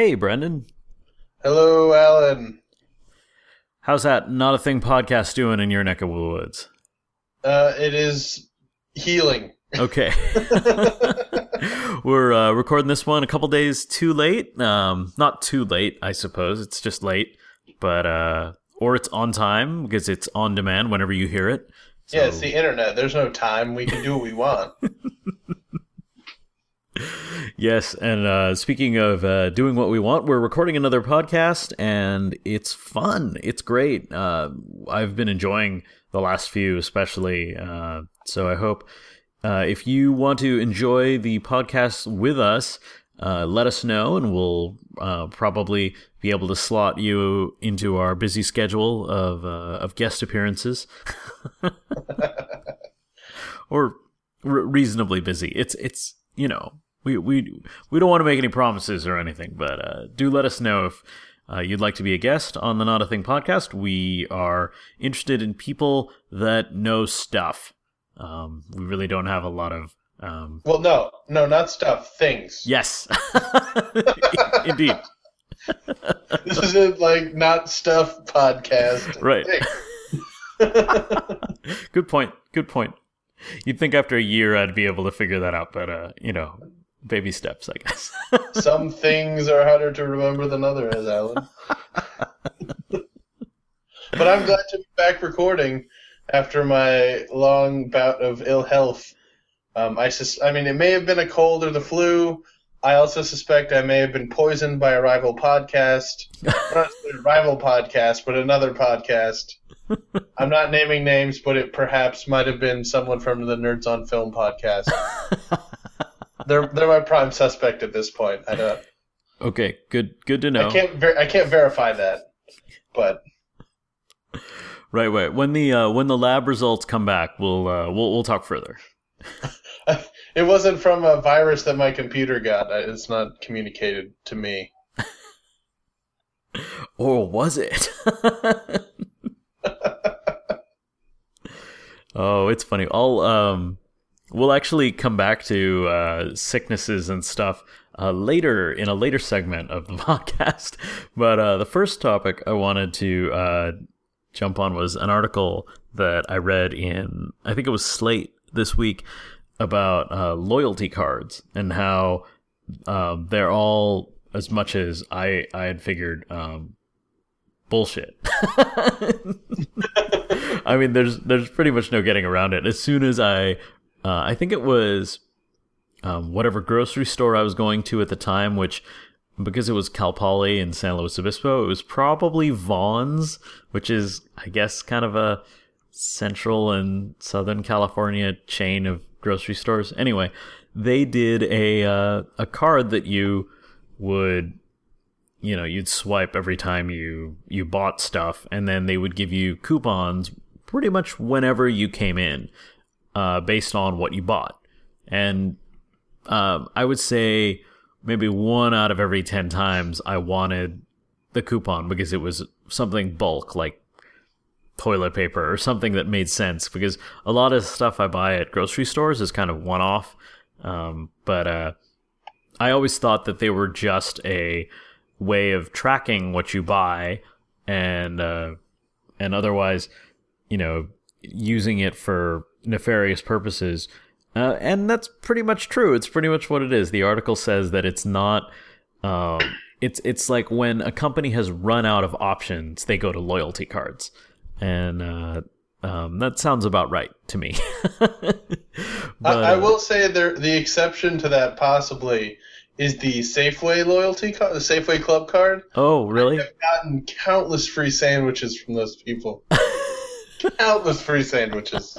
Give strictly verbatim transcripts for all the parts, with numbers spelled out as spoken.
Hey, Brendan. Hello, Alan. How's that Not a Thing podcast doing in your neck of the woods? Uh, it is healing. Okay. We're uh, recording this one a couple days too late. Um, not too late, I suppose. It's just late. But, uh, or it's on time because it's on demand whenever you hear it. So... Yeah, it's the internet. There's no time. We can do what we want. Yes, and uh, speaking of uh, doing what we want, we're recording another podcast, and it's fun. It's great. Uh, I've been enjoying the last few, especially. Uh, so I hope uh, if you want to enjoy the podcast with us, uh, let us know, and we'll uh, probably be able to slot you into our busy schedule of uh, of guest appearances, or re- reasonably busy. It's it's you know. We we we don't want to make any promises or anything, but uh, do let us know if uh, you'd like to be a guest on the Not a Thing podcast. We are interested in people that know stuff. Um, we really don't have a lot of... Um... Well, no. No, not stuff. Things. Yes. Indeed. This isn't like Not Stuff podcast. Right. Good point. Good point. You'd think after a year I'd be able to figure that out, but, uh, you know... Baby steps, I guess. Some things are harder to remember than others, Alan. But I'm glad to be back recording after my long bout of ill health. Um, I, sus- I mean, it may have been a cold or the flu. I also suspect I may have been poisoned by a rival podcast. Not a rival podcast, but another podcast. I'm not naming names, but it perhaps might have been someone from the Nerds on Film podcast. They're they're my prime suspect at this point. I don't. Okay, good good to know. I can't ver- I can't verify that, but right, right. When the uh, when the lab results come back, we'll uh, we'll we'll talk further. It wasn't from a virus that my computer got. It's not communicated to me. Or was it? Oh, it's funny. I'll um. We'll actually come back to uh, sicknesses and stuff uh, later in a later segment of the podcast. But uh, the first topic I wanted to uh, jump on was an article that I read in, I think it was Slate this week, about uh, loyalty cards and how uh, they're all, as much as I, I had figured, um, bullshit. I mean, there's there's pretty much no getting around it. As soon as I... Uh, I think it was um, whatever grocery store I was going to at the time, which, because it was Cal Poly in San Luis Obispo, it was probably Vons, which is, I guess, kind of a Central and Southern California chain of grocery stores. Anyway, they did a uh, a card that you would, you know, you'd swipe every time you, you bought stuff, and then they would give you coupons pretty much whenever you came in. Uh, based on what you bought. And um, I would say maybe one out of every ten times I wanted the coupon because it was something bulk, like toilet paper or something that made sense. Because a lot of stuff I buy at grocery stores is kind of one-off. Um, but uh, I always thought that they were just a way of tracking what you buy and uh, and otherwise, you know, using it for nefarious purposes. Uh, and that's pretty much true. It's pretty much what it is. The article says that it's not... Um, it's it's like when a company has run out of options, they go to loyalty cards. And uh, um, that sounds about right to me. But, I, I will say there, the exception to that possibly is the Safeway loyalty card, the Safeway Club card. Oh, really? I've gotten countless free sandwiches from those people. Countless free sandwiches.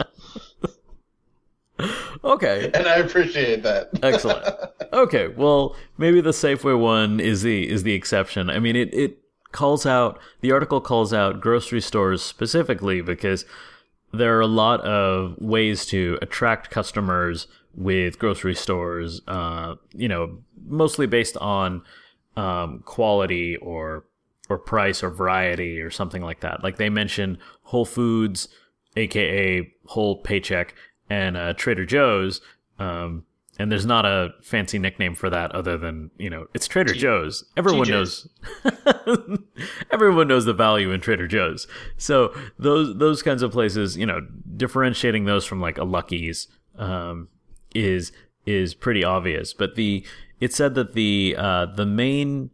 Okay. And I appreciate that. Excellent. Okay, well, maybe the Safeway one is the is the exception. I mean, it, it calls out, the article calls out grocery stores specifically because there are a lot of ways to attract customers with grocery stores, uh, you know, mostly based on um, quality or or price or variety or something like that. Like they mention Whole Foods, aka Whole Paycheck, and uh, Trader Joe's. Um, and there's not a fancy nickname for that other than, you know, it's Trader T- Joe's. Everyone T J's. knows everyone knows the value in Trader Joe's. So those those kinds of places, you know, differentiating those from like a Lucky's um, is is pretty obvious. But the it said that the uh, the main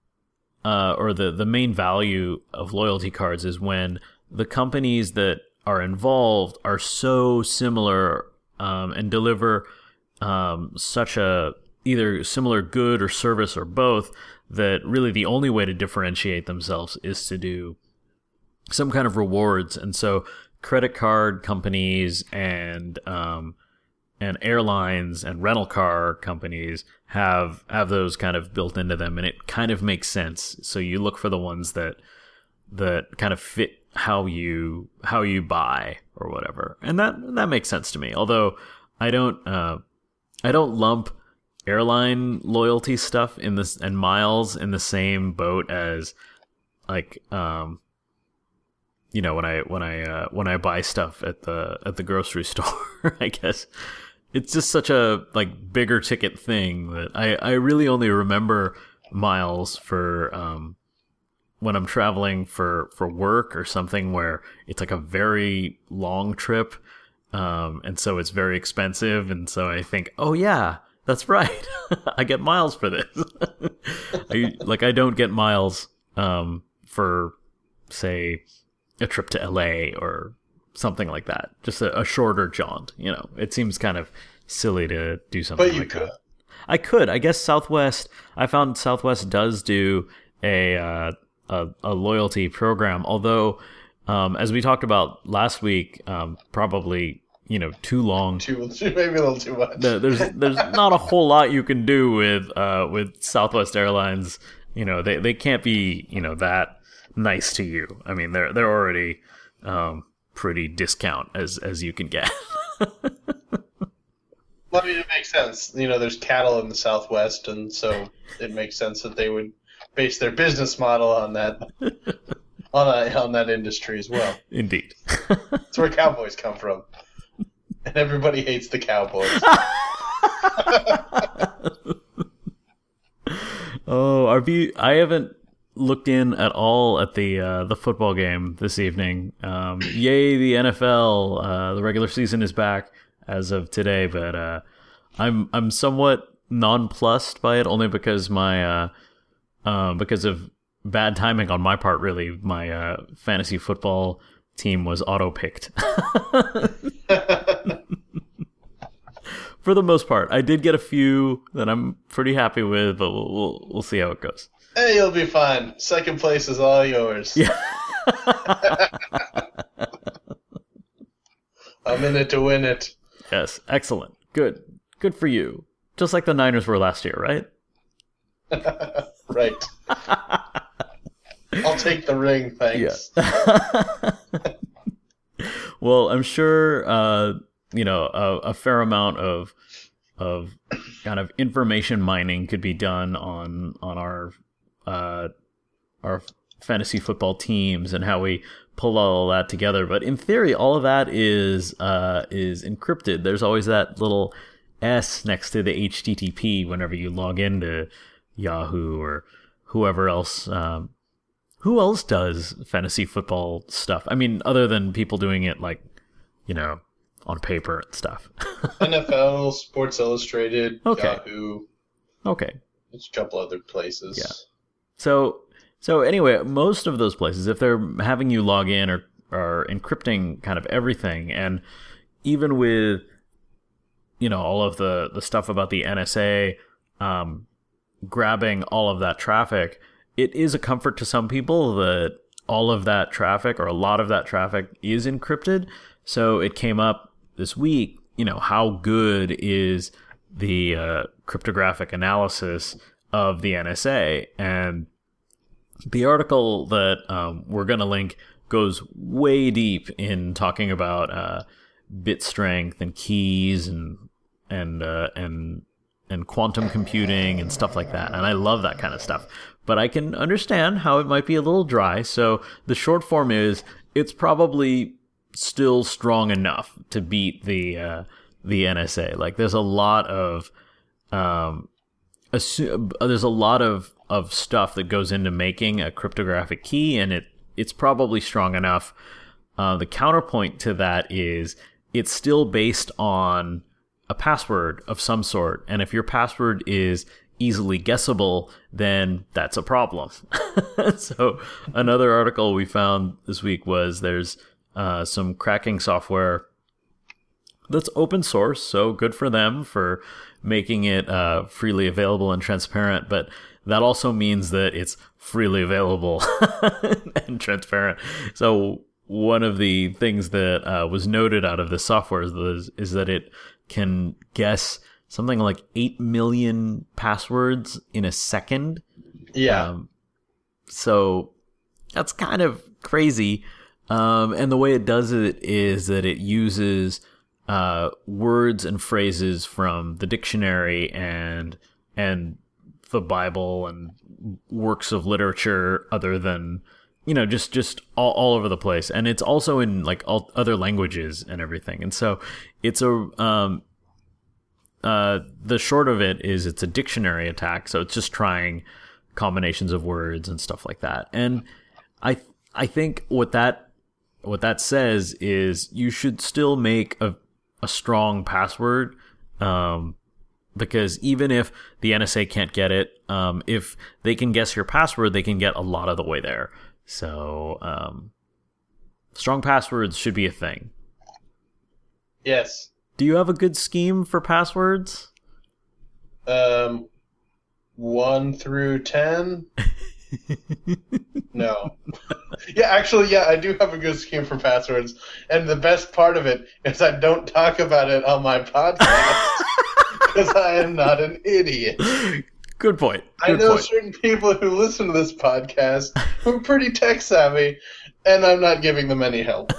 uh, or the the main value of loyalty cards is when the companies that are involved are so similar um, and deliver um, such a either similar good or service or both that really the only way to differentiate themselves is to do some kind of rewards. And so credit card companies and um, and airlines and rental car companies have have those kind of built into them, and it kind of makes sense. So you look for the ones that that kind of fit how you how you buy or whatever, and that that makes sense to me. Although I don't uh, I don't lump airline loyalty stuff in this and miles in the same boat as like um you know when I when I uh, when I buy stuff at the at the grocery store. I guess it's just such a like bigger ticket thing that I I really only remember miles for um when I'm traveling for, for work or something where it's like a very long trip, um, and so it's very expensive, and so I think, oh yeah, that's right, I get miles for this. I, like I don't get miles um, for, say, a trip to L A or something like that, just a, a shorter jaunt. You know, it seems kind of silly to do something but you like could. that. I could, I guess. Southwest, I found Southwest does do a. Uh, A, a loyalty program, although um, as we talked about last week, um, probably you know too long. Too maybe a little too much. The, there's there's not a whole lot you can do with uh, with Southwest Airlines. You know they, they can't be you know that nice to you. I mean they're they're already um, pretty discount as as you can get. Well, I mean it makes sense. You know there's cattle in the Southwest, and so it makes sense that they would base their business model on that on a, on that industry as well. Indeed. That's where cowboys come from. And everybody hates the Cowboys. Oh, R B, I haven't looked in at all at the uh, the football game this evening. Um, yay, the N F L! Uh, the regular season is back as of today, but uh, I'm I'm somewhat nonplussed by it only because my uh, Um, because of bad timing on my part, really. My uh, fantasy football team was auto-picked. For the most part. I did get a few that I'm pretty happy with, but we'll we'll, we'll see how it goes. Hey, you'll be fine. Second place is all yours. Yeah. I'm in it to win it. Yes, excellent. Good. Good for you. Just like the Niners were last year, right? Right. I'll take the ring, thanks. Yeah. Well, I'm sure uh, you know a, a fair amount of of kind of information mining could be done on on our uh, our fantasy football teams and how we pull all that together. But in theory, all of that is uh, is encrypted. There's always that little S next to the H T T P whenever you log into Yahoo or whoever else. Um, who else does fantasy football stuff? I mean, other than people doing it like, you know, on paper and stuff. N F L, Sports Illustrated, okay. Yahoo. Okay. There's a couple other places. Yeah. So, so anyway, most of those places, if they're having you log in or are encrypting kind of everything, and even with, you know, all of the, the stuff about the N S A um, grabbing all of that traffic, it is a comfort to some people that all of that traffic or a lot of that traffic is encrypted. So it came up this week, you know, how good is the uh, cryptographic analysis of the N S A? And the article that um, we're going to link goes way deep in talking about uh, bit strength and keys and and uh, and and quantum computing and stuff like that. And I love that kind of stuff. But I can understand how it might be a little dry. So the short form is it's probably still strong enough to beat the uh, the N S A. Like there's a lot of um, assume, there's a lot of, of stuff that goes into making a cryptographic key, and it it's probably strong enough. Uh, the counterpoint to that is it's still based on a password of some sort, and if your password is easily guessable, then that's a problem. So another article we found this week was there's uh, some cracking software that's open source, so good for them for making it uh, freely available and transparent, but that also means that it's freely available and transparent. So one of the things that uh, was noted out of the software is, is that it can guess something like eight million passwords in a second. Yeah. Um, so that's kind of crazy. Um, and the way it does it is that it uses uh, words and phrases from the dictionary and and the Bible and works of literature other than, you know, just, just all, all over the place. And it's also in like all other languages and everything. And so it's a, um, uh, the short of it is it's a dictionary attack. So it's just trying combinations of words and stuff like that. And I, I think what that, what that says is you should still make a, a strong password, um, because even if the N S A can't get it, um, if they can guess your password, they can get a lot of the way there. So, um, strong passwords should be a thing. Yes. Do you have a good scheme for passwords? Um, one through ten? No. Yeah, actually, yeah, I do have a good scheme for passwords. And the best part of it is I don't talk about it on my podcast because I am not an idiot. Good point. Good I know point. certain people who listen to this podcast who are pretty tech savvy, and I'm not giving them any help.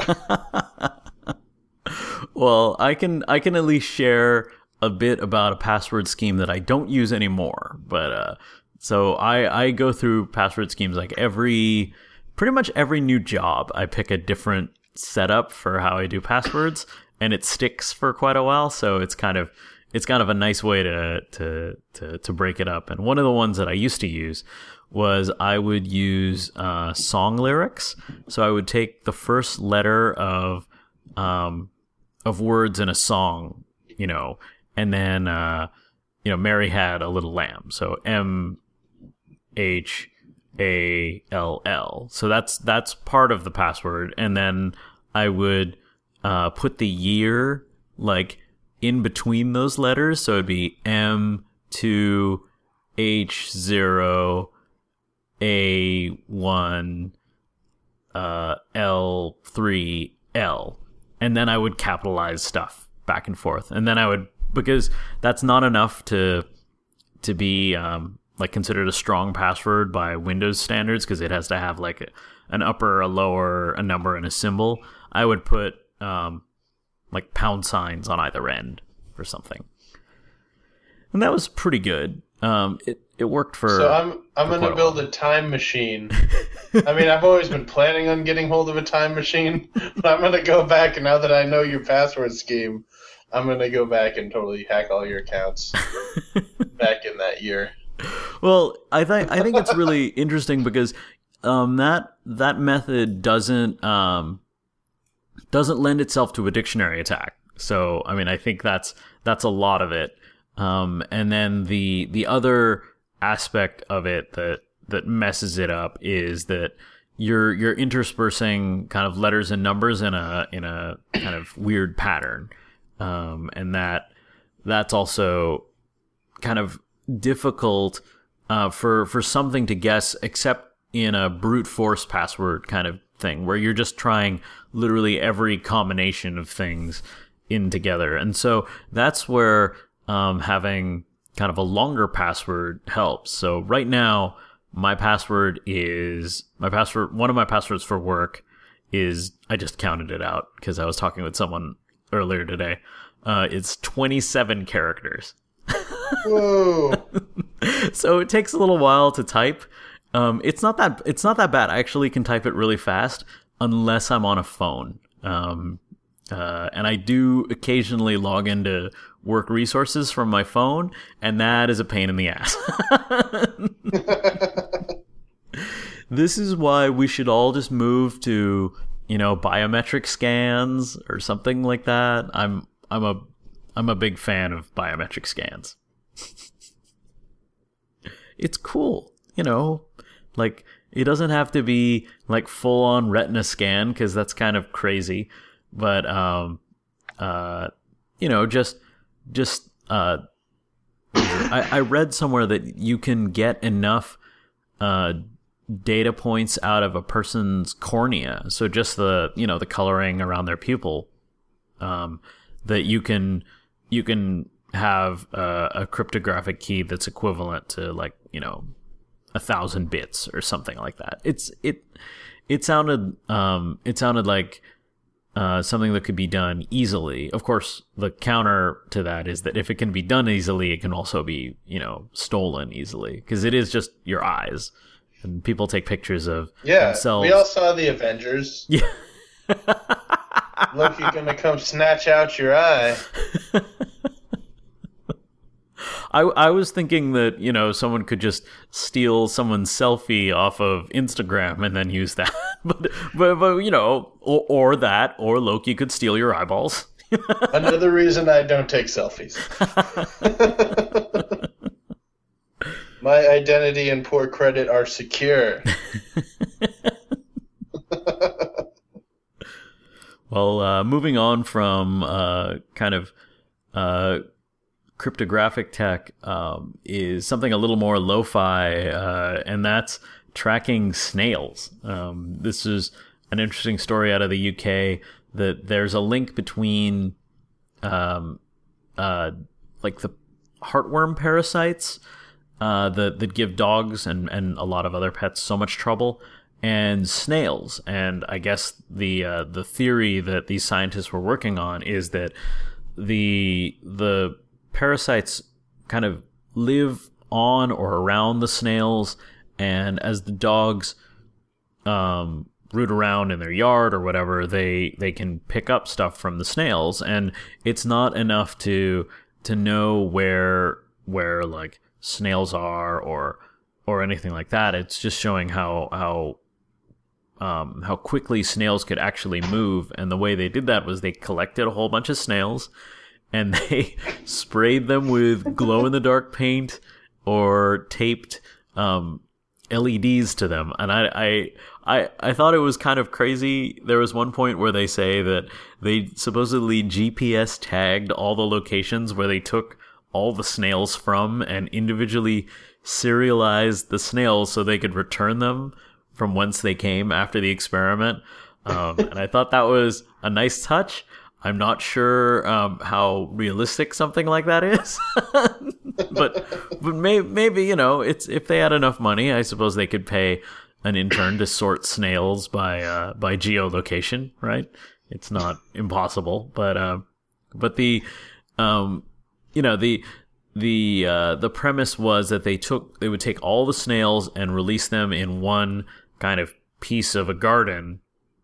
Well, I can I can at least share a bit about a password scheme that I don't use anymore. But uh, so I I go through password schemes like every pretty much every new job. I pick a different setup for how I do passwords, and it sticks for quite a while. So it's kind of it's kind of a nice way to to to to break it up. And one of the ones that I used to use was I would use uh, song lyrics. So I would take the first letter of um, of words in a song, you know, and then uh, you know, Mary had a little lamb. So M H A L L. So that's that's part of the password, and then I would uh, put the year like in between those letters, so it'd be M two H zero A one uh, L three L, and then I would capitalize stuff back and forth, and then I would, because that's not enough to to be um, like considered a strong password by Windows standards, because it has to have like a, an upper, a lower, a number, and a symbol. I would put um, like pound signs on either end or something, and that was pretty good. Um, it it worked for. So I'm I'm gonna build a time machine. I mean, I've always been planning on getting hold of a time machine, but I'm gonna go back, and now that I know your password scheme, I'm gonna go back and totally hack all your accounts back in that year. Well, I think I think it's really interesting because um, that that method doesn't um, doesn't lend itself to a dictionary attack. So, I mean, I think that's that's a lot of it. Um, and then the the other aspect of it that that messes it up is that you're you're interspersing kind of letters and numbers in a in a kind of weird pattern, um, and that that's also kind of difficult uh, for for something to guess, except in a brute force password kind of thing, where you're just trying literally every combination of things in together. And so that's where um, having kind of a longer password helps. So right now, my password is my password. One of my passwords for work is, I just counted it out because I was talking with someone earlier today. Uh, it's twenty-seven characters. Whoa! So it takes a little while to type. Um, it's not that it's not that bad. I actually can type it really fast unless I'm on a phone. Um, Uh, and I do occasionally log into work resources from my phone, and that is a pain in the ass. This is why we should all just move to, you know, biometric scans or something like that. I'm I'm a I'm a big fan of biometric scans. It's cool, you know, like it doesn't have to be like full on retina scan because that's kind of crazy, but um, uh, you know, just just uh, I, I read somewhere that you can get enough uh. data points out of a person's cornea, so just the you know the coloring around their pupil, um, that you can you can have a, a cryptographic key that's equivalent to like you know a thousand bits or something like that. It's it it sounded um, it sounded like uh, something that could be done easily. Of course, the counter to that is that if it can be done easily, it can also be you know stolen easily because it is just your eyes. And people take pictures of yeah, themselves. We all saw the Avengers. Yeah. Look, you're gonna come snatch out your eye. I I was thinking that, you know, someone could just steal someone's selfie off of Instagram and then use that. but, but, but you know, or, or that, or Loki could steal your eyeballs. Another reason I don't take selfies. My identity and poor credit are secure. Well, uh, moving on from uh, kind of uh, cryptographic tech um, is something a little more lo-fi, uh, and that's tracking snails. Um, this is an interesting story out of the U K that there's a link between um, uh, like the heartworm parasites Uh, that that give dogs and, and a lot of other pets so much trouble, and snails. And I guess the uh, the theory that these scientists were working on is that the the parasites kind of live on or around the snails, and as the dogs um, root around in their yard or whatever, they they can pick up stuff from the snails, and it's not enough to to know where where like snails are or or anything like that. It's just showing how how um, how quickly snails could actually move. And the way they did that was they collected a whole bunch of snails and they sprayed them with glow in the dark paint or taped um, L E Ds to them. And I, I I I thought it was kind of crazy. There was one point where they say that they supposedly G P S tagged all the locations where they took all the snails from and individually serialized the snails so they could return them from whence they came after the experiment. Um, and I thought that was a nice touch. I'm not sure um, how realistic something like that is, but but may, maybe you know it's if they had enough money, I suppose they could pay an intern to sort snails by uh, by geolocation. Right? It's not impossible, but uh, but the um, you know the the uh, the premise was that they took they would take all the snails and release them in one kind of piece of a garden.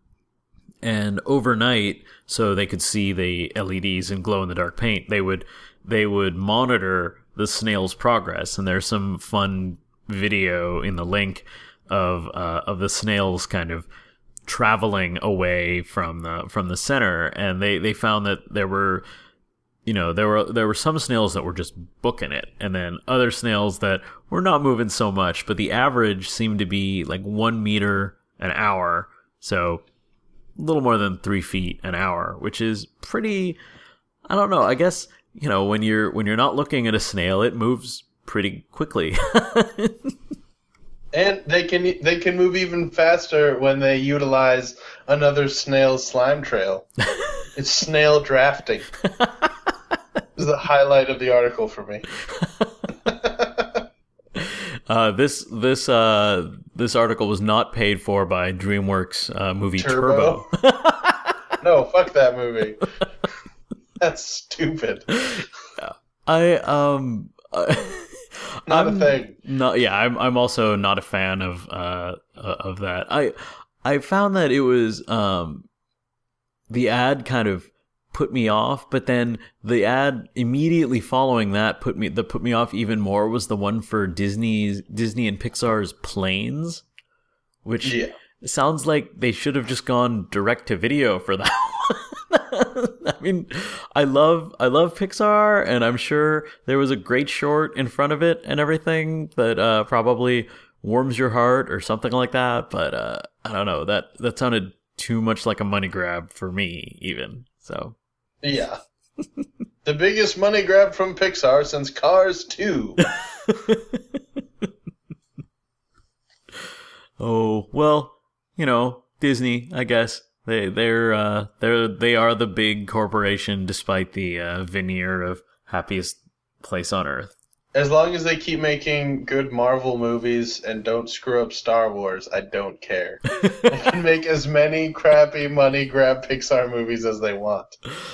And overnight, so they could see the L E Ds and glow in the dark paint, they would they would monitor the snail's progress. And there's some fun video in the link of uh, of the snails kind of traveling away from the from the center. And they, they found that there were you know there were there were some snails that were just booking it, and then other snails that were not moving so much. But the average seemed to be like one meter an hour. So a little more than three feet an hour, which is pretty, I don't know, I guess, you know, when you're when you're not looking at a snail, it moves pretty quickly. And they can they can move even faster when they utilize another snail's slime trail. It's snail drafting. This is the highlight of the article for me. Uh, this this uh, this article was not paid for by DreamWorks uh, movie Turbo. Turbo. No, fuck that movie. That's stupid. I um, uh, not I'm a thing. Not yeah. I'm I'm also not a fan of uh of that. I I found that it was um the ad kind of put me off, but then the ad immediately following that put me that put me off even more was the one for Disney's Disney and Pixar's Planes, which Yeah. sounds like they should have just gone direct to video for that one. I mean, I love I love Pixar, and I'm sure there was a great short in front of it and everything that uh, probably warms your heart or something like that. But uh, I don't know, that that sounded too much like a money grab for me, even. So Yeah. The biggest money grab from Pixar since Cars two. Oh well, you know, Disney, I guess. They they're uh they're they are the big corporation despite the uh, veneer of happiest place on earth. As long as they keep making good Marvel movies and don't screw up Star Wars, I don't care. They can make as many crappy money grab Pixar movies as they want.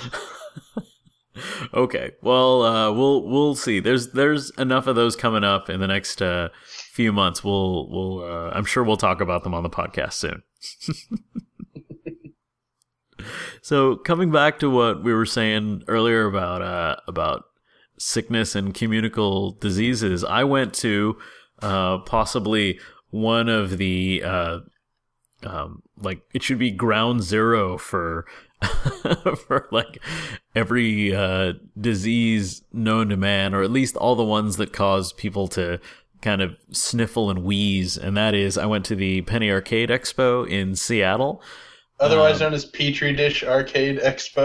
Okay, well, uh, we'll we'll see. There's there's enough of those coming up in the next uh, few months. We'll we'll uh, I'm sure we'll talk about them on the podcast soon. So coming back to what we were saying earlier about uh, about sickness and communicable diseases, I went to uh, possibly one of the uh, um, like it should be ground zero for for like every uh, disease known to man, or at least all the ones that cause people to kind of sniffle and wheeze. And that is, I went to the Penny Arcade Expo in Seattle. Otherwise um, known as Petri Dish Arcade Expo.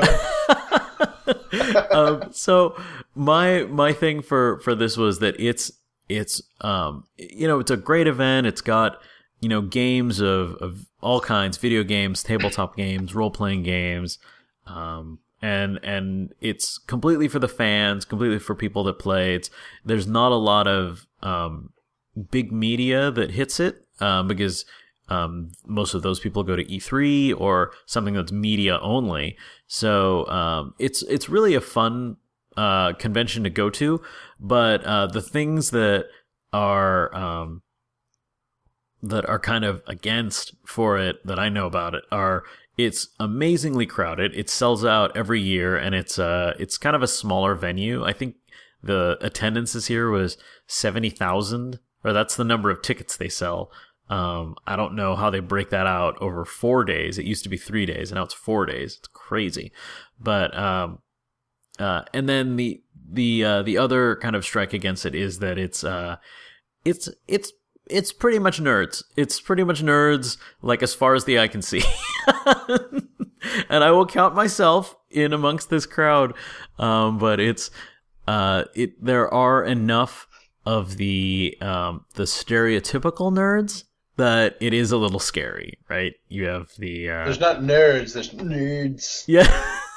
um, so my my thing for, for this was that it's it's um you know it's a great event. It's got you know games of, of all kinds, video games, tabletop games, role playing games, um and and it's completely for the fans, completely for people that play. It's there's not a lot of um big media that hits it um, because. Um, most of those people go to E three or something that's media only. So um, it's it's really a fun uh, convention to go to. But uh, the things that are um, that are kind of against for it that I know about it are it's amazingly crowded. It sells out every year, and it's uh it's kind of a smaller venue. I think the attendance this year was seventy thousand, or that's the number of tickets they sell. Um, I don't know how they break that out over four days. It used to be three days, and now it's four days. It's crazy. But um, uh, and then the the uh, the other kind of strike against it is that it's uh, it's it's it's pretty much nerds. It's pretty much nerds, like as far as the eye can see. And I will count myself in amongst this crowd. Um, but it's uh, it there are enough of the um, the stereotypical nerds that it is a little scary, right? You have the uh... There's not nerds, there's nerds. Yeah.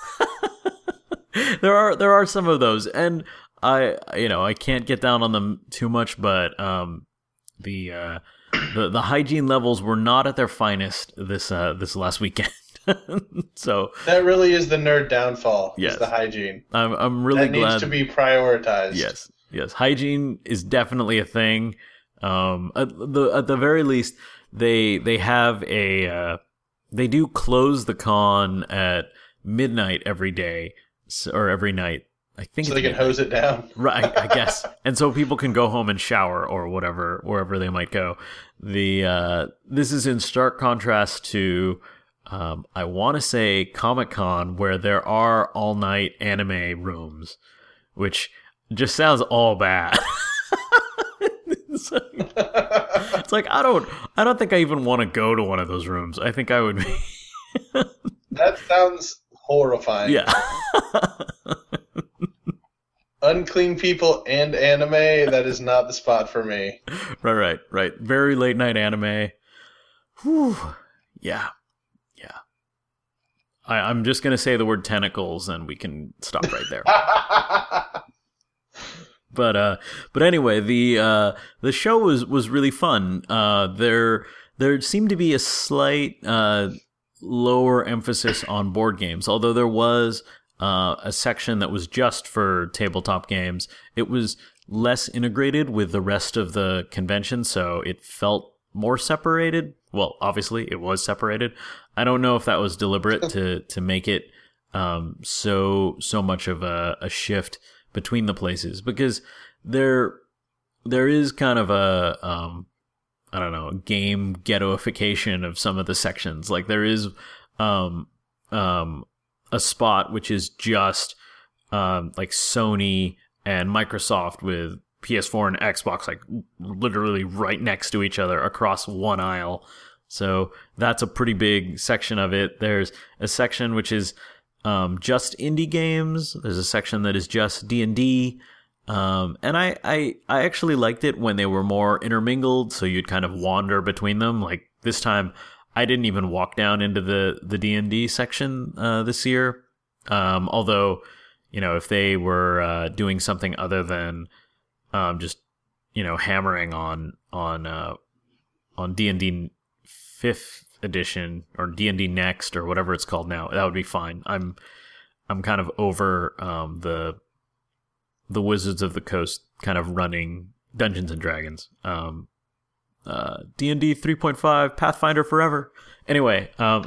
there are there are some of those, and I you know I can't get down on them too much, but um the uh the the hygiene levels were not at their finest this uh this last weekend. So that really is the nerd downfall. Yes. Is the hygiene. I'm I'm really that glad needs to be prioritized. Yes. Yes, hygiene is definitely a thing. Um, at the at the very least, they they have a uh, they do close the con at midnight every day or every night. I think so it's they can midnight. hose it down, right? I guess, and so people can go home and shower or whatever wherever they might go. The uh, this is in stark contrast to um, I want to say Comic-Con, where there are all night anime rooms, which just sounds all bad. it's, like, it's like I don't I don't think I even want to go to one of those rooms. I think I would be That sounds horrifying. Yeah. Unclean people and anime, that is not the spot for me. Right, right, right. Very late night anime. Whew. Yeah. Yeah. I, I'm just gonna say the word tentacles and we can stop right there. But uh, but anyway, the uh, the show was, was really fun. Uh, there there seemed to be a slight uh, lower emphasis on board games, although there was uh, a section that was just for tabletop games. It was less integrated with the rest of the convention, so it felt more separated. Well, obviously, it was separated. I don't know if that was deliberate to to make it um, so so much of a, a shift between the places, because there there is kind of a um, I don't know, game ghettoification of some of the sections. Like there is um, um, a spot which is just um, like Sony and Microsoft with P S four and Xbox, like literally right next to each other across one aisle. So that's a pretty big section of it. There's a section which is um, just indie games. There's a section that is just D and D. Um, and I, I, I actually liked it when they were more intermingled, so you'd kind of wander between them. Like this time, I didn't even walk down into the, the D and D section uh, this year. Um, although, you know, if they were uh, doing something other than um, just, you know, hammering on on uh, on D and D fifth edition or D and D Next or whatever it's called now, that would be fine. I'm I'm kind of over um, the the Wizards of the Coast kind of running Dungeons and Dragons. Um, uh, D and D three point five, Pathfinder forever. Anyway, um,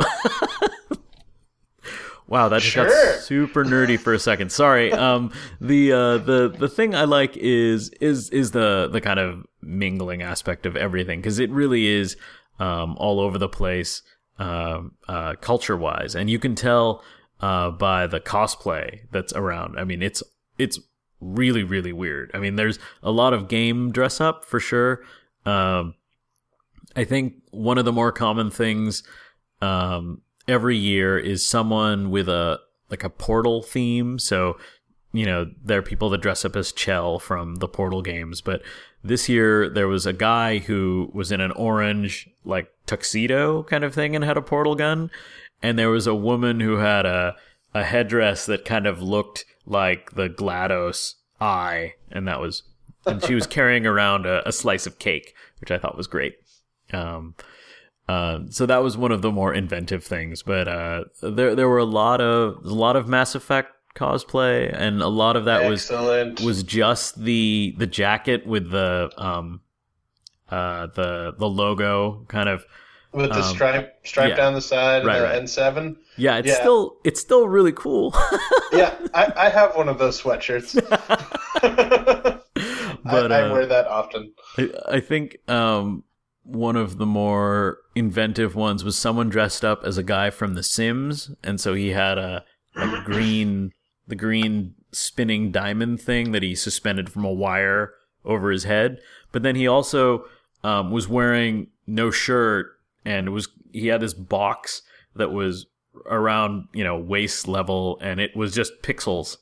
wow, that just Sure. got super nerdy for a second. Sorry. Um, the uh, the the thing I like is is is the the kind of mingling aspect of everything, because it really is um, all over the place, uh, uh, culture wise, and you can tell uh, by the cosplay that's around. I mean, it's it's really really weird. I mean, there's a lot of game dress up for sure. Um, I think one of the more common things um, every year is someone with a like a Portal theme. So, you know, there are people that dress up as Chell from the Portal games. But this year there was a guy who was in an orange like tuxedo kind of thing and had a portal gun. And there was a woman who had a, a headdress that kind of looked like the GLaDOS eye. And that was, and she was carrying around a, a slice of cake, which I thought was great. Um, uh, so that was one of the more inventive things, but uh, there there were a lot of a lot of Mass Effect cosplay, and a lot of that Excellent. was was just the the jacket with the um uh the the logo kind of With the um, stripe stripe yeah. down the side, Right, the right. N seven. yeah it's Yeah. still it's still really cool. Yeah, I, I have one of those sweatshirts. But I, I uh, wear that often. I, I think um, one of the more inventive ones was someone dressed up as a guy from The Sims, and so he had a like green, the green spinning diamond thing that he suspended from a wire over his head. But then he also um, was wearing no shirt, and it was he had this box that was around you know waist level, and it was just pixels,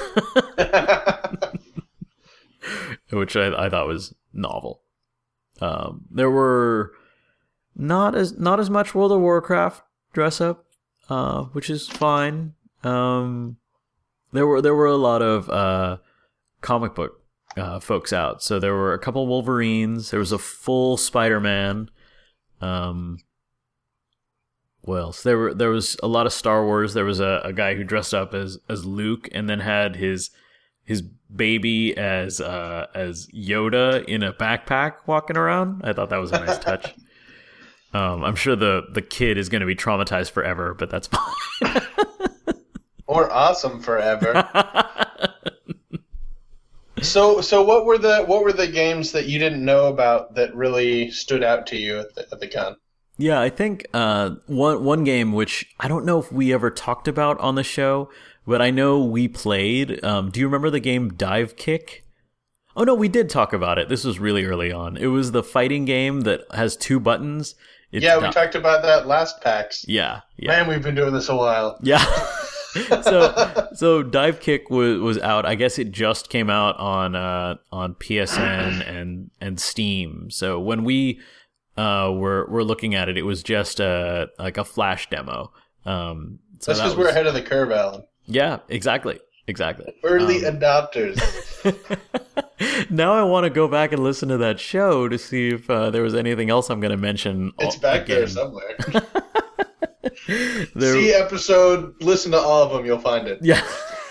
which I, I thought was novel. Um, there were not as not as much World of Warcraft dress up, uh, which is fine. Um, there were there were a lot of uh, comic book uh, folks out, so there were a couple Wolverines. There was a full Spider-Man. Um, what else? There were there was a lot of Star Wars. There was a, a guy who dressed up as as Luke, and then had his his baby as uh, as Yoda in a backpack walking around. I thought that was a nice touch. Um, I'm sure the, the kid is going to be traumatized forever, but that's fine. Or awesome forever. So so what were the what were the games that you didn't know about that really stood out to you at the, at the con? Yeah, I think uh, one one game which I don't know if we ever talked about on the show, but I know we played. Um, do you remember the game Dive Kick? Oh no, we did talk about it. This was really early on. It was the fighting game that has two buttons. It's yeah, we di- talked about that last PAX. Yeah, yeah. Man, we've been doing this a while. Yeah. so so Dive Kick was was out. I guess it just came out on uh, on P S N and and Steam. So when we uh, were were looking at it, it was just a like a flash demo. Um, so That's that because was- we're ahead of the curve, Alan. Yeah, exactly, exactly. Early Um, adopters. now I want to go back and listen to that show to see if uh, there was anything else I'm going to mention. It's a- back there again. somewhere. There- See episode, listen to all of them, you'll find it. Yeah.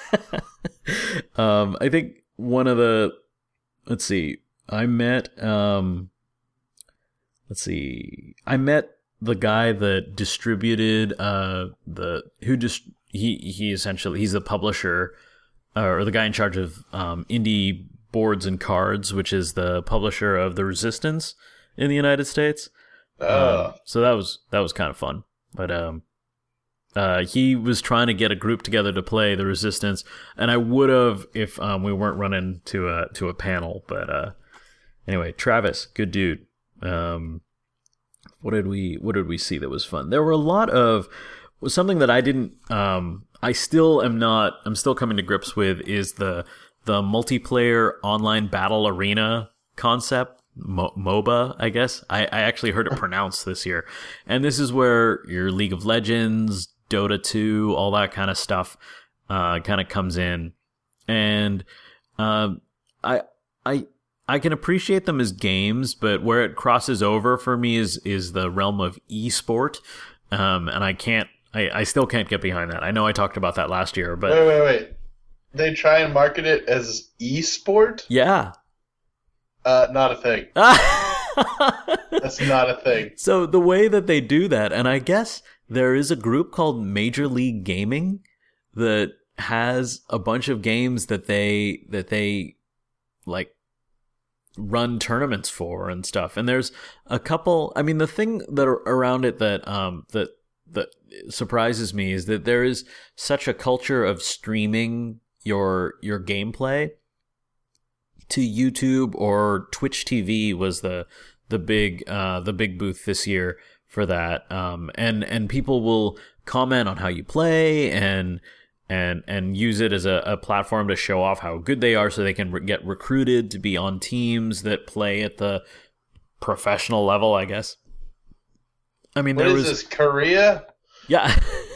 um, I think one of the, let's see, I met, um, let's see, I met the guy that distributed, uh, the, who just he he essentially he's the publisher uh, or the guy in charge of um, Indie Boards and Cards, which is the publisher of the Resistance in the United States. Oh. Um, so that was that was kind of fun. But um, uh, he was trying to get a group together to play the Resistance, and I would have if um, we weren't running to a to a panel. But uh, anyway, Travis, good dude. Um, what did we what did we see that was fun? There were a lot of something that I didn't. Um, I still am not. I'm still coming to grips with is the the multiplayer online battle arena concept. Mo- MOBA, I guess. I, I actually heard it pronounced this year. And this is where your League of Legends, Dota two, all that kind of stuff uh, kind of comes in. And um, I I I can appreciate them as games, but where it crosses over for me is is the realm of esport. Um, and I can't I, I still can't get behind that. I know I talked about that last year, but Wait, wait, wait. They try and market it as esport? yeah. Uh, not a thing. That's not a thing. So the way that they do that, and I guess there is a group called Major League Gaming that has a bunch of games that they that they like run tournaments for and stuff. And there's a couple. I mean, the thing that are around it that um that that surprises me is that there is such a culture of streaming your your gameplay to YouTube, or Twitch T V was the the big uh, the big booth this year for that, um, and and people will comment on how you play and and and use it as a, a platform to show off how good they are, so they can re- get recruited to be on teams that play at the professional level, I guess. I mean, what there is was this, Korea? Yeah.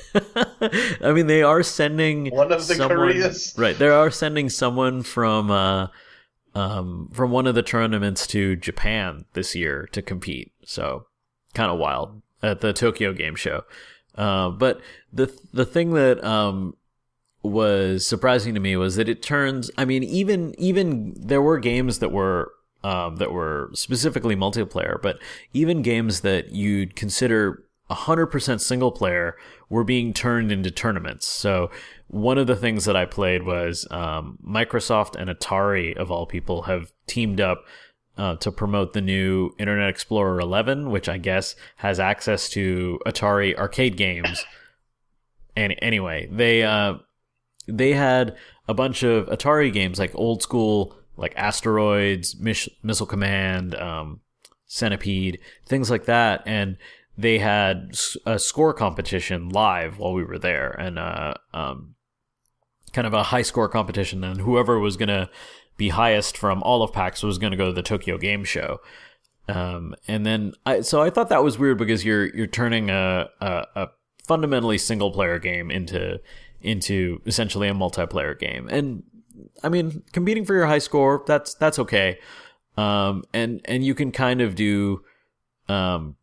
I mean, they are sending one of the someone, Koreas, right? They are sending someone from. Uh, Um, from one of the tournaments to Japan this year to compete. So kind of wild at the Tokyo Game Show. Uh, but the the thing that um, was surprising to me was that it turns. I mean, even even there were games that were um, that were specifically multiplayer, but even games that you'd consider one hundred percent single player were being turned into tournaments. So one of the things that I played was um, Microsoft and Atari, of all people, have teamed up uh, to promote the new Internet Explorer eleven, which I guess has access to Atari arcade games. And anyway, they uh, they had a bunch of Atari games, like old school, like Asteroids, Miss- Missile Command, um, Centipede, things like that, and they had a score competition live while we were there, and uh, um, kind of a high score competition, and whoever was going to be highest from all of PAX was going to go to the Tokyo Game Show. Um, and then, I, so I thought that was weird because you're you're turning a, a, a fundamentally single player game into into essentially a multiplayer game, and I mean, competing for your high score, that's that's okay, um, and and you can kind of do um.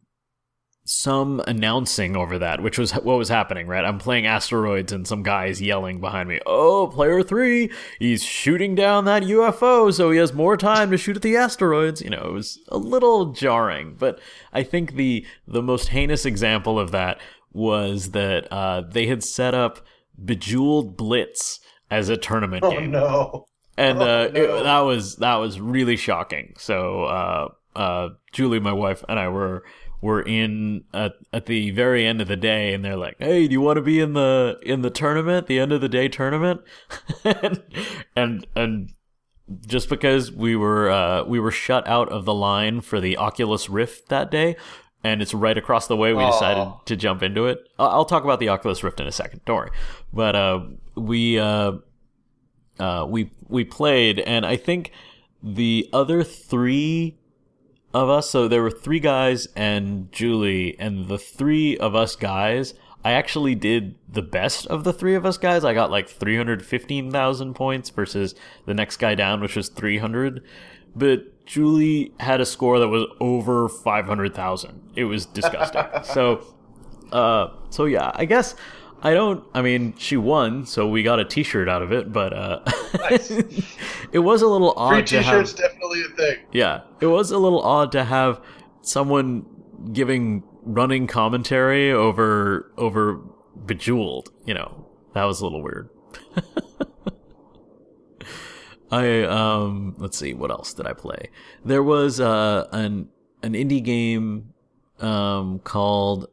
some announcing over that, which was what was happening, right? I'm playing Asteroids and some guy is yelling behind me, oh, player three, he's shooting down that U F O, so he has more time to shoot at the asteroids. You know, it was a little jarring, but I think the the most heinous example of that was that uh, they had set up Bejeweled Blitz as a tournament oh, game. no. And oh, uh, no. It, that was that was really shocking. So uh, uh, Julie, my wife, and I were were in at, at the very end of the day, and they're like, "Hey, do you want to be in the in the tournament, the end of the day tournament?" and, and and just because we were uh, we were shut out of the line for the Oculus Rift that day, and it's right across the way, we decided Aww. to jump into it. I'll talk about the Oculus Rift in a second. Don't worry. But uh, we uh, uh, we we played, and I think the other three of us, so there were three guys and Julie, and the three of us guys, I actually did the best of the three of us guys. I got like three hundred fifteen thousand points versus the next guy down, which was three hundred. But Julie had a score that was over five hundred thousand. It was disgusting. so, uh, so yeah, I guess I don't, I mean, she won, so we got a t-shirt out of it, but, uh, Nice. it was a little odd Free to have. t-shirts definitely a thing. Yeah, it was a little odd to have someone giving running commentary over over Bejeweled, you know. that was a little weird. I um let's see, what else did I play? There was uh an an indie game um called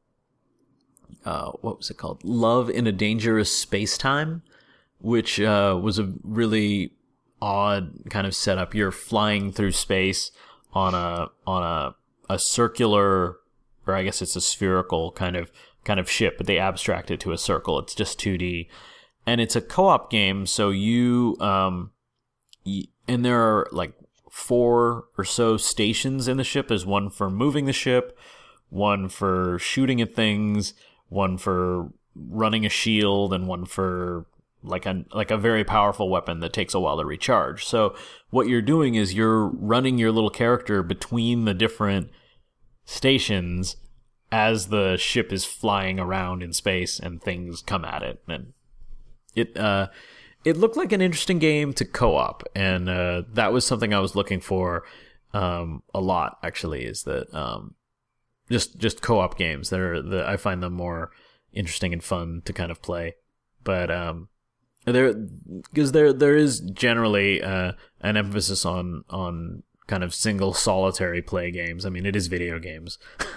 uh what was it called? Love in a Dangerous Space-Time, which uh was a really odd kind of setup. You're flying through space on a on a a circular, or I guess it's a spherical kind of kind of ship, but they abstract it to a circle. It's just two D. And it's a co-op game, so you um and there are like four or so stations in the ship. There's one for moving the ship, one for shooting at things, one for running a shield, and one for like a like a very powerful weapon that takes a while to recharge. So what you're doing is you're running your little character between the different stations as the ship is flying around in space and things come at it. And it uh it looked like an interesting game to co-op, and uh, that was something I was looking for um, a lot. Actually, is that um, just just co-op games? They're the I find them more interesting and fun to kind of play. But um, there, because there there is generally uh, an emphasis on on kind of single solitary play games. I mean, it is video games,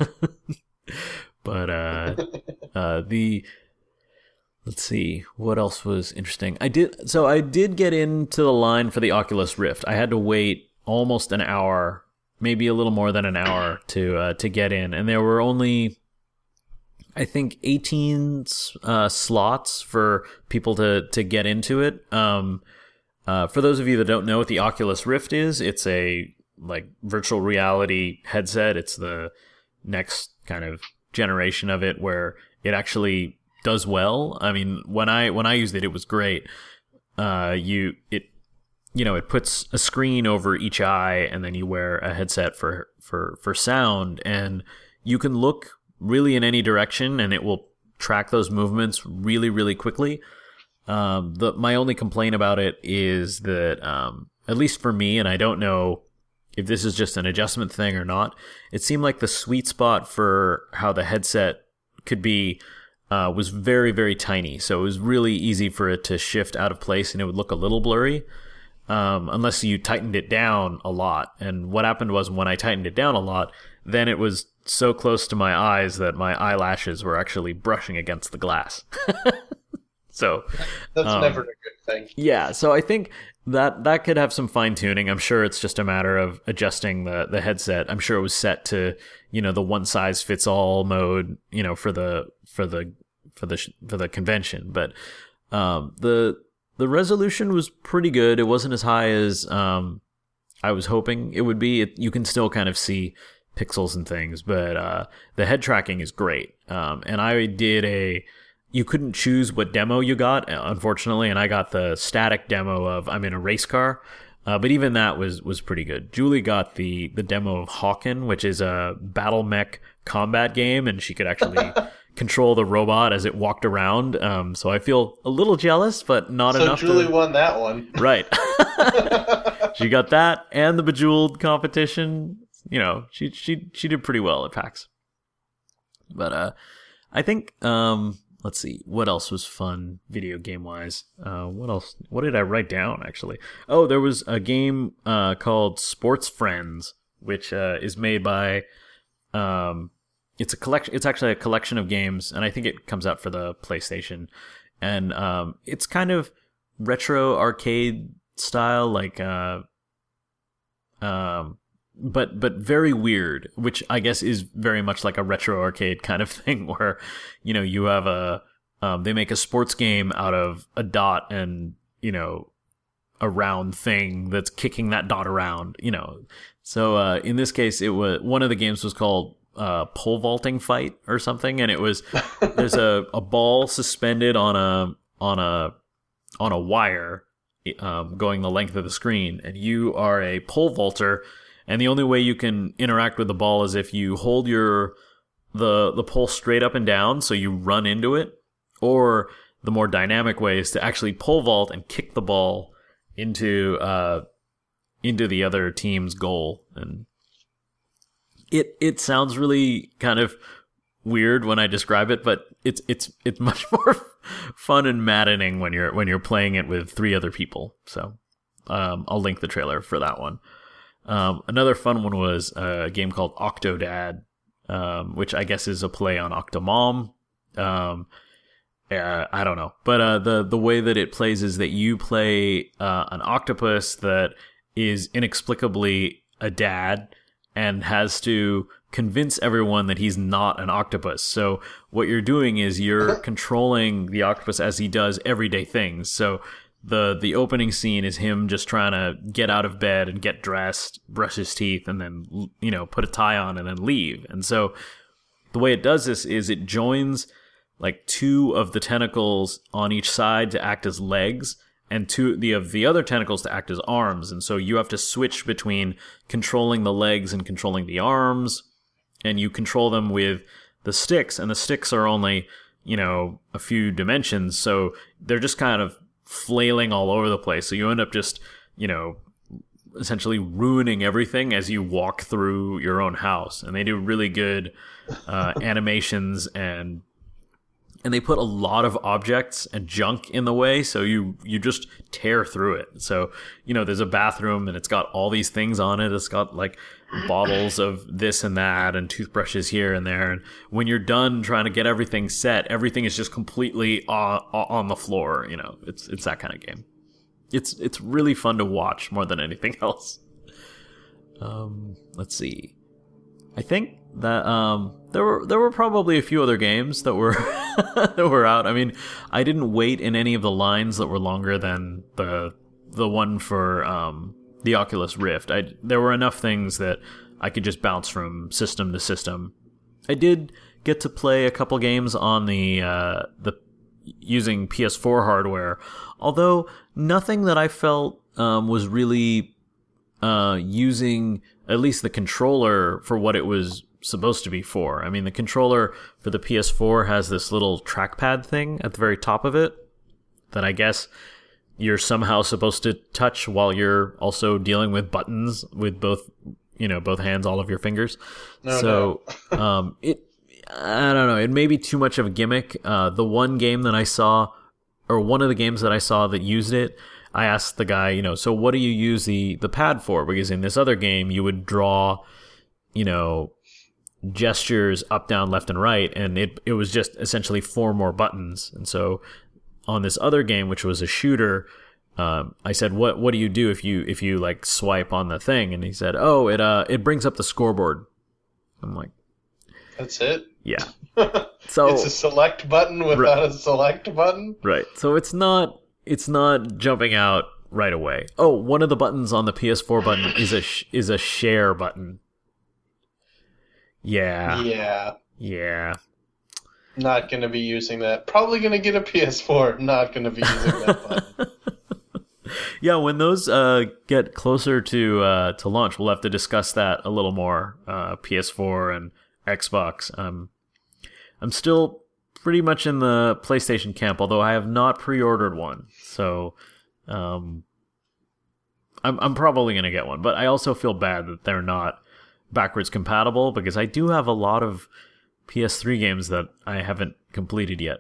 but uh, uh, the. Let's see, what else was interesting? I did so I did get into the line for the Oculus Rift. I had to wait almost an hour, maybe a little more than an hour to uh, to get in, and there were only, I think, eighteen uh, slots for people to to get into it. Um, uh, for those of you that don't know what the Oculus Rift is, it's a like virtual reality headset. It's the next kind of generation of it, where it actually does well. I mean, when I when I used it, it was great. Uh, you it you know it puts a screen over each eye, and then you wear a headset for for for sound, and you can look really in any direction, and it will track those movements really really quickly. Um, the my only complaint about it is that um, at least for me, and I don't know if this is just an adjustment thing or not, it seemed like the sweet spot for how the headset could be Uh, was very, very tiny. So it was really easy for it to shift out of place, and it would look a little blurry um, unless you tightened it down a lot. And what happened was, when I tightened it down a lot, then it was so close to my eyes that my eyelashes were actually brushing against the glass. So that's um, never a good thing. Yeah, so I think that that could have some fine tuning. I'm sure it's just a matter of adjusting the the headset. I'm sure it was set to, you know, the one size fits all mode, you know, for the for the for the for the convention. But um, the the resolution was pretty good. It wasn't as high as um, I was hoping it would be. It, you can still kind of see pixels and things, but uh, the head tracking is great. Um, and I did a. You couldn't choose what demo you got, unfortunately, and I got the static demo of I'm in a race car. Uh, but even that was was pretty good. Julie got the the demo of Hawken, which is a battle mech combat game, and she could actually control the robot as it walked around. Um, so I feel a little jealous, but not so enough. So Julie to... won that one, right? She got that and the Bejeweled competition. You know, she she she did pretty well at PAX. But uh, I think. Um, Let's see, what else was fun video game-wise? Uh, what else? What did I write down, actually? Oh, there was a game uh, called Sports Friends, which uh, is made by... Um, it's a collection. It's actually a collection of games, and I think it comes out for the PlayStation. And um, it's kind of retro arcade style, like... Uh, um, but but very weird, which I guess is very much like a retro arcade kind of thing, where, you know, you have a um, they make a sports game out of a dot and, you know, a round thing that's kicking that dot around, you know. So uh, in this case, it was one of the games was called uh, Pole Vaulting Fight or something, and it was there's a, a ball suspended on a on a on a wire um, going the length of the screen, and you are a pole vaulter. And the only way you can interact with the ball is if you hold your the the pole straight up and down, so you run into it, or the more dynamic way is to actually pole vault and kick the ball into uh, into the other team's goal. And it it sounds really kind of weird when I describe it, but it's it's it's much more fun and maddening when you're when you're playing it with three other people. So um, I'll link the trailer for that one. Um, another fun one was a game called Octodad, um, which I guess is a play on Octomom. Um, uh, I don't know, but uh, the the way that it plays is that you play uh, an octopus that is inexplicably a dad and has to convince everyone that he's not an octopus. So what you're doing is you're controlling the octopus as he does everyday things. So the the opening scene is him just trying to get out of bed and get dressed, brush his teeth, and then, you know, put a tie on and then leave. And so the way it does this is it joins like two of the tentacles on each side to act as legs, and two the of the other tentacles to act as arms. And so you have to switch between controlling the legs and controlling the arms, and you control them with the sticks, and the sticks are only, you know, a few dimensions, so they're just kind of flailing all over the place. So you end up just, you know, essentially ruining everything as you walk through your own house. And they do really good uh, animations, and and they put a lot of objects and junk in the way, so you you just tear through it. So, you know, there's a bathroom and it's got all these things on it. It's got like bottles of this and that and toothbrushes here and there. And when you're done trying to get everything set, everything is just completely on, on the floor. You know, it's it's that kind of game. It's it's really fun to watch more than anything else. Um, let's see. I think that um, there were there were probably a few other games that were that were out. I mean, I didn't wait in any of the lines that were longer than the the one for um, the Oculus Rift. I there were enough things that I could just bounce from system to system. I did get to play a couple games on the uh, the using P S four hardware, although nothing that I felt um, was really uh, using at least the controller for what it was supposed to be for. I mean, the controller for the P S four has this little trackpad thing at the very top of it that I guess you're somehow supposed to touch while you're also dealing with buttons with both, you know, both hands, all of your fingers. No, so no. um, it, I don't know, it may be too much of a gimmick. Uh, the one game that I saw, or one of the games that I saw that used it, I asked the guy, you know, so what do you use the, the pad for? Because in this other game, you would draw, you know, gestures up, down, left, and right, and it it was just essentially four more buttons. And so on this other game, which was a shooter, um, I said, what what do you do if you if you like swipe on the thing? And he said, oh, it uh it brings up the scoreboard. I'm like, that's it? Yeah. So it's a select button without right. a select button? Right. So it's not it's not jumping out right away. Oh, one of the buttons on the P S four button is a sh- is a share button. Yeah. Yeah. Yeah. Not going to be using that. Probably going to get a P S four. Not going to be using that button. Yeah, when those uh, get closer to uh, to launch, we'll have to discuss that a little more. Uh, P S four and Xbox. Um, I'm still pretty much in the PlayStation camp, although I have not pre-ordered one. So, um, I'm I'm probably going to get one. But I also feel bad that they're not backwards compatible, because I do have a lot of P S three games that I haven't completed yet.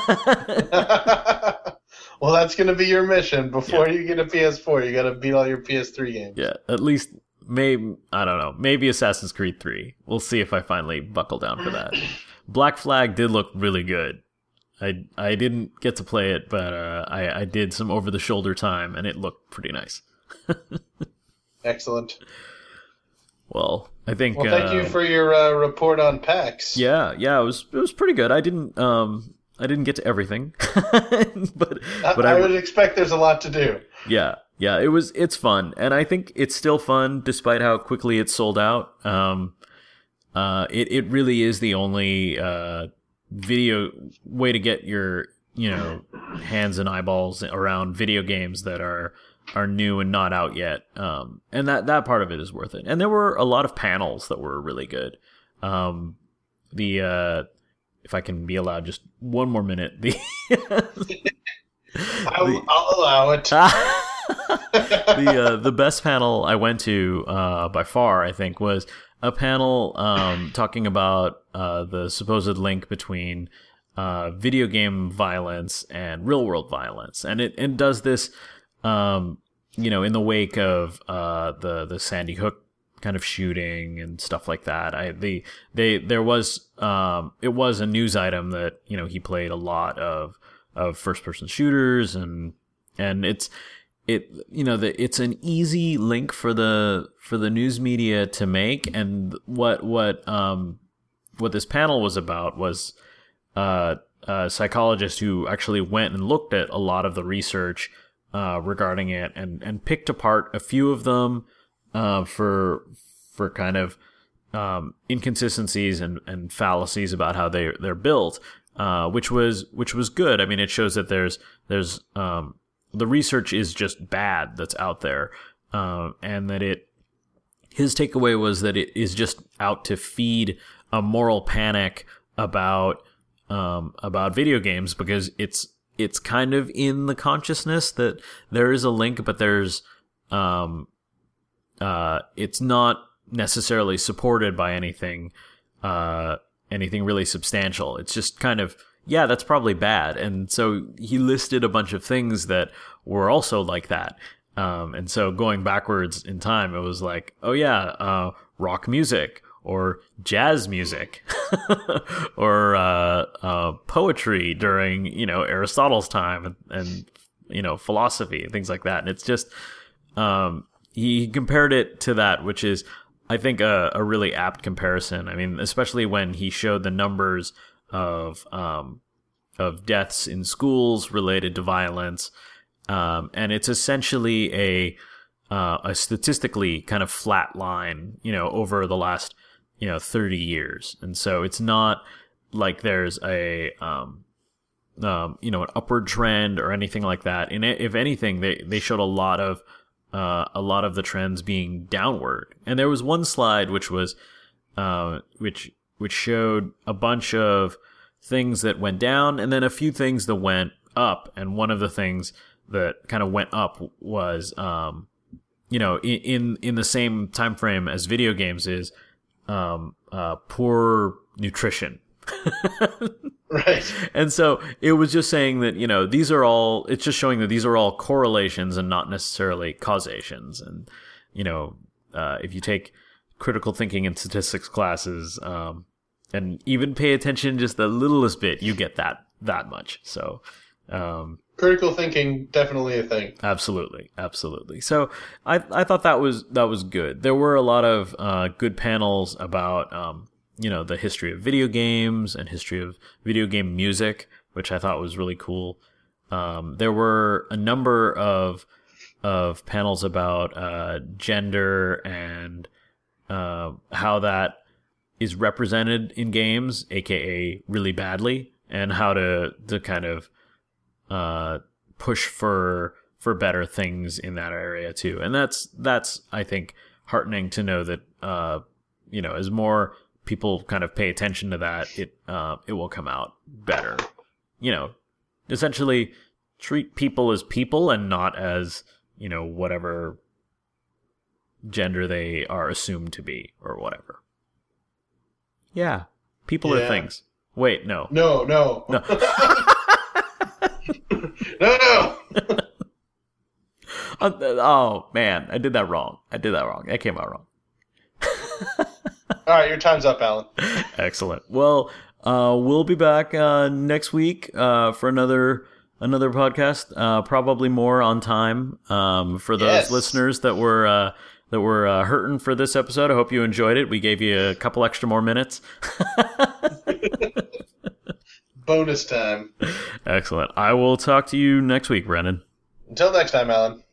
Well, that's going to be your mission. Before yeah. you get a P S four, you got to beat all your P S three games. Yeah, at least maybe, I don't know, maybe Assassin's Creed three. We'll see if I finally buckle down for that. Black Flag did look really good. I I didn't get to play it, but uh, I, I did some over-the-shoulder time, and it looked pretty nice. Excellent. Well, I think. Well, thank uh, you for your uh, report on PAX. Yeah, yeah, it was it was pretty good. I didn't um I didn't get to everything, but but I, I, I would expect there's a lot to do. Yeah, yeah, it was it's fun, and I think it's still fun despite how quickly it sold out. Um, uh, it it really is the only uh video way to get your you know hands and eyeballs around video games that are. are new and not out yet, um, and that, that part of it is worth it. And there were a lot of panels that were really good. Um, the uh, if I can be allowed just one more minute, the I'll, the, I'll allow it. the uh, the best panel I went to uh, by far, I think, was a panel um, talking about uh, the supposed link between uh, video game violence and real world violence, and it and does this, um, you know, in the wake of uh, the the Sandy Hook kind of shooting and stuff like that. I the they there was um, it was a news item that, you know, he played a lot of of first person shooters, and and it's it you know the it's an easy link for the for the news media to make. And what what um what this panel was about was uh, a psychologist who actually went and looked at a lot of the research uh, regarding it, and, and picked apart a few of them uh, for for kind of um, inconsistencies and, and fallacies about how they they're built, uh, which was which was good. I mean, it shows that there's there's um, the research is just bad that's out there, uh, and that it his takeaway was that it is just out to feed a moral panic about um, about video games, because it's it's kind of in the consciousness that there is a link, but there's um, uh, it's not necessarily supported by anything uh, anything really substantial. It's just kind of, yeah, that's probably bad. And so he listed a bunch of things that were also like that. Um, and so going backwards in time, it was like, oh yeah, uh, rock music, or jazz music, or uh, uh, poetry during, you know, Aristotle's time, and, and you know, philosophy and things like that. And it's just um, he compared it to that, which is, I think, a, a really apt comparison. I mean, especially when he showed the numbers of um, of deaths in schools related to violence, um, and it's essentially a uh, a statistically kind of flat line, you know, over the last, you know, thirty years. And so it's not like there's a um, um, you know, an upward trend or anything like that. And if anything, they they showed a lot of uh, a lot of the trends being downward. And there was one slide which was uh, which which showed a bunch of things that went down, and then a few things that went up. And one of the things that kind of went up was, um, you know, in, in in the same time frame as video games is um, uh, poor nutrition. Right. And so it was just saying that, you know, these are all, it's just showing that these are all correlations and not necessarily causations. And, you know, uh, if you take critical thinking and statistics classes, um, and even pay attention just the littlest bit, you get that, that much. So, um, critical thinking, definitely a thing. Absolutely. Absolutely. So I, I thought that was, that was good. There were a lot of, uh, good panels about, um, you know, the history of video games and history of video game music, which I thought was really cool. Um, there were a number of of panels about uh, gender and uh, how that is represented in games, aka really badly, and how to to kind of uh, push for for better things in that area too. And that's that's I think heartening to know that uh, you know, as more people kind of pay attention to that, it uh, it will come out better. You know, essentially treat people as people and not as, you know, whatever gender they are assumed to be or whatever. Yeah, people yeah. are things. Wait, no. No, no. No. no, no. Oh, man, I did that wrong. I did that wrong. That came out wrong. All right, your time's up, Alan. Excellent. Well, uh, we'll be back uh, next week uh, for another another podcast. Uh, probably more on time. Um, for those yes. listeners that were uh, that were uh, hurting for this episode, I hope you enjoyed it. We gave you a couple extra more minutes. Bonus time. Excellent. I will talk to you next week, Brennan. Until next time, Alan.